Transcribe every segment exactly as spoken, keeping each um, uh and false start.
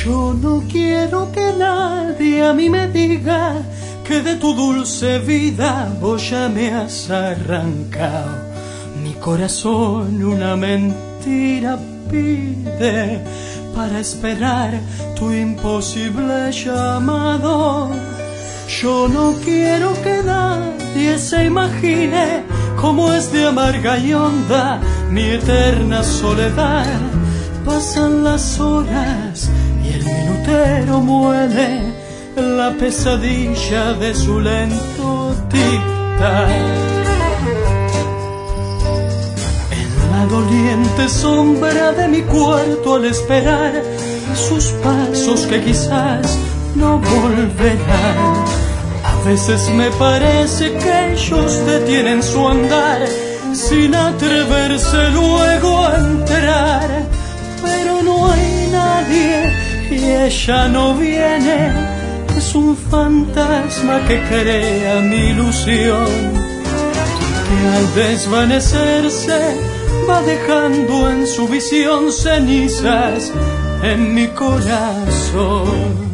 Yo no quiero que nadie a mí me diga que de tu dulce vida vos ya me has arrancado. Mi corazón una mentira pide para esperar tu imposible llamado. Yo no quiero que nadie se imagine cómo es de amarga y honda mi eterna soledad. Pasan las horas y el minutero muere la pesadilla de su lento tic-tac. En la doliente sombra de mi cuarto al esperar sus pasos que quizás no volverán. A veces me parece que ellos detienen su andar sin atreverse luego a entrar. Pero no hay nadie y ella no viene. Es un fantasma que crea mi ilusión, que al desvanecerse va dejando en su visión cenizas en mi corazón.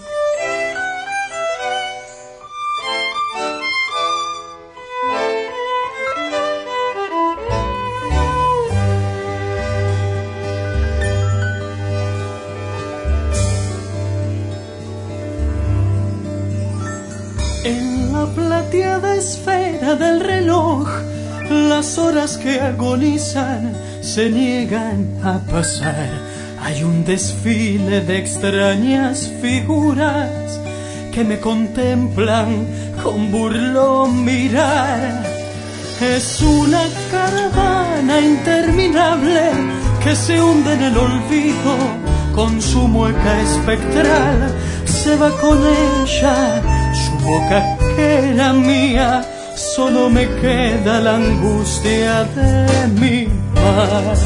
En la plateada esfera del reloj, las horas que agonizan se niegan a pasar. Hay un desfile de extrañas figuras que me contemplan con burlón mirar. Es una caravana interminable que se hunde en el olvido con su mueca espectral. Se va con ella su boca que era mía, solo me queda la angustia de mi mar.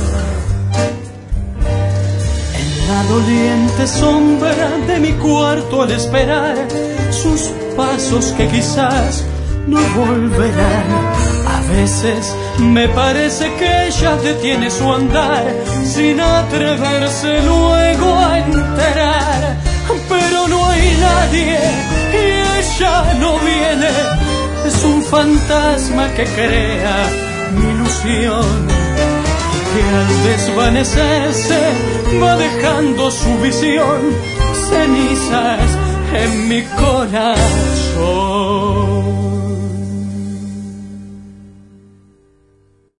En la doliente sombra de mi cuarto al esperar sus pasos que quizás no volverán. A veces me parece que ella detiene su andar sin atreverse luego a enterar. Pero no hay nadie y ella no viene. Es un fantasma que crea mi ilusión, que al desvanecerse va dejando su visión cenizas en mi corazón.